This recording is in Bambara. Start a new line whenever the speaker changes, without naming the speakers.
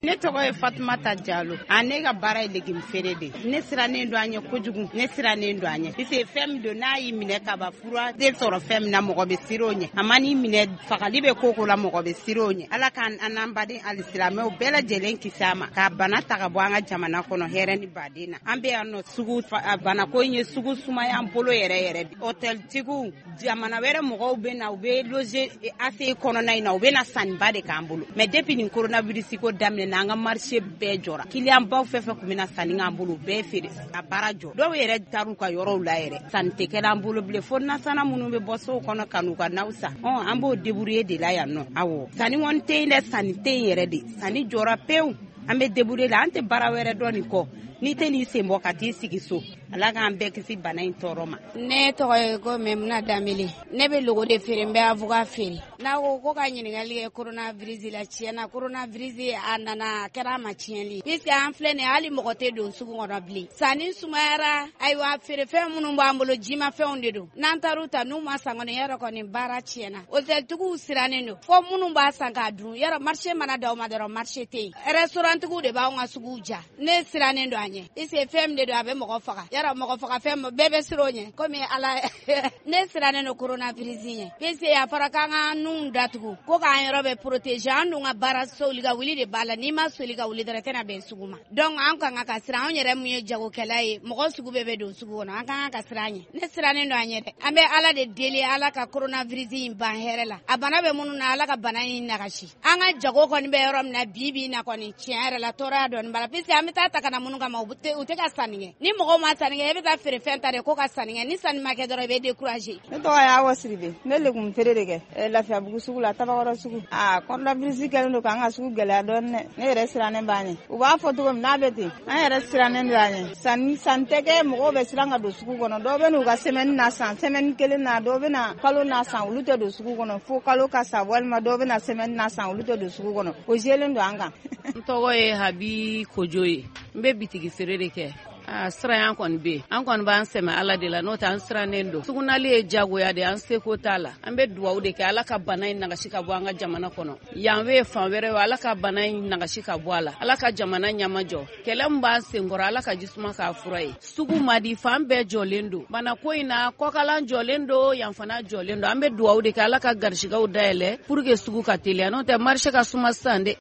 Ne tɔgɔ ye Fatumata Jalo. Ne ka baara ye légume feere de. Ne sirannen don an ɲɛ kojugu. Ne sirannen don an ɲɛ. Puisque fɛn min don n'a y'i minɛ kaba fura tɛ sɔrɔ fɛn min na mɔgɔ bɛ siran o ɲɛ. A ma n'i minɛ fagali bɛ ko la mɔgɔ bɛ siran o ɲɛ. Ala k'an n'an baden alisilamɛw bɛɛ lajɛlen kisi a ma. K'a bana ta ka bɔ an ka jamana kɔnɔ hɛrɛ ni baden na. An bɛ yan nɔ sugu banako in ye sugu sumaya an bolo yɛrɛ yɛrɛ de. Hôtel-tigiw jamana wɛrɛ mɔgɔw bɛ na u bɛ loger ACI kɔnɔna in na u bɛ na sanniba de k'an bolo. Mais depuis nin coronavirus ko daminɛ an ka marché bɛɛ jɔra. Client baw fɛn fɛn kun bɛ na sanni k'an bolo bɛɛ feere a baara jɔ. Dɔw yɛrɛ taar'u ka yɔrɔw la yɛrɛ. Sanni tɛ kɛla an bolo bilen fo nasana minnu bɛ bɔ sow kɔnɔ ka n'u ka naw san. An b'o débrouiller de la yan nɔ. Awɔ. Sanni kɔni tɛ yen dɛ, sanni tɛ yen yɛrɛ de. Sanni jɔra pewu. An bɛ débrouiller la, an tɛ baara wɛrɛ dɔn nin kɔ. N'i tɛ n'i sen bɔ ka t'i sigi so. Ala k'an bɛɛ kisi bana in tɔɔrɔ ma.
Ne tɔgɔ ye ko Memuna Danbele. Ne bɛ logo de feere, n bɛ avocat feere. N'a ko ka ɲininkali kɛ coronavirus la, tiɲɛna coronavirus a nana a kɛra a ma tiɲɛli. Puisque an filɛ nin ye hali mɔgɔ tɛ don sugu kɔnɔ bilen. Sanni sumayara, ayiwa feerefɛn minnu b'an bolo jimafɛnw de don. N'an taar'u ta n'u ma san kɔni yɔrɔ kɔni baara tiɲɛna. Hôtel-tigiw sirannen don. Fo minnu b'a san k'a dun. Yɔrɔ marché mana d'aw ma dɔrɔn marché tɛ yen. Restaurant-tigiw de b'anw ka suguw ja. Ne sirannen don an ɲɛ. Puisque fɛn min de don a bɛ mɔgɔ faga. Yɔrɔ mɔgɔ faga fɛn bɛɛ bɛ siran o ɲɛ. Komi ala ne sirannen don coronavirus ɲɛ. Puisque a fɔra k'an ka nun datugu. Ko k'an yɔrɔ bɛ protéger. An dun ka baara soli ka wuli de b'a la. N'i ma soli ka wuli dɔrɔn tɛna bɛn sugu ma. Donc an kan ka siran anw yɛrɛ mun ye jagokɛla ye. Mɔgɔ sugu bɛɛ bɛ don sugu kɔnɔ. An kan ka siran an ɲɛ. Ne sirannen don an ɲɛ dɛ. An bɛ ala de deli ala ka coronavirus in ban hɛrɛ la. A bana bɛ minnu na ala ka bana in nagasi. An ka jago kɔni bɛ yɔrɔ min na bi na kɔni tiɲɛ yɛrɛ la tɔɔrɔya dɔɔni b'a la. Puisque an bɛ taa ta ka na minnu kama u tɛ ka sanni kɛ. Ni mɔgɔw ma sanni kɛ e bɛ taa feere fɛn ta de ko ka sanni kɛ. Ni sanni ma kɛ dɔrɔn i bɛ décourager.
Ne tɔgɔ ye Awa Siribe. Ne légume feere de kɛ. Lafiyabugu sugu la Tabakɔrɔ sugu. Coronavirus kɛlen don k'an ka sugu gɛlɛya dɔɔni dɛ. Ne yɛrɛ sirannen b'a ɲɛ. U b'a fɔ cogo min n'a bɛ ten. An yɛrɛ sirannen don a ɲɛ. Sanni tɛ kɛ mɔgɔw bɛ siran ka don sugu kɔnɔ. Dɔw bɛ n'u ka semaine na san, semaine kelen na, dɔw bɛ na kalo na san, olu tɛ don sugu kɔnɔ. Fo kalo ka sa walima dɔw bɛ na semaine na san, olu tɛ don sugu kɔnɔ. O jɛlen don an kan.
N tɔgɔ ye Habi Kojo ye. N bɛ bitigi feere de kɛ. Siran kɔni bɛ yen. An kɔni b'an sɛmɛ ala de la n'o tɛ an sirannen don. Sugunali ye jagoya de an seko t'a la. An bɛ dugawu de kɛ ala ka bana in nagasi ka bɔ an ka jamana kɔnɔ. Yan bɛ fan wɛrɛ ala ka bana in nagasi ka bɔ a la. Ala ka jamana ɲama jɔ. Kɛlɛ min b'an senkɔrɔ ala ka jisuma k'a fura ye. Sugu ma di fan bɛɛ jɔlen don. Bana ko in na kɔkalan jɔlen don yan fana jɔlen don. An bɛ dugawu de kɛ ala ka garisigɛw dayɛlɛ pour que sugu ka teliya n'o tɛ marché ka suma sisan dɛ.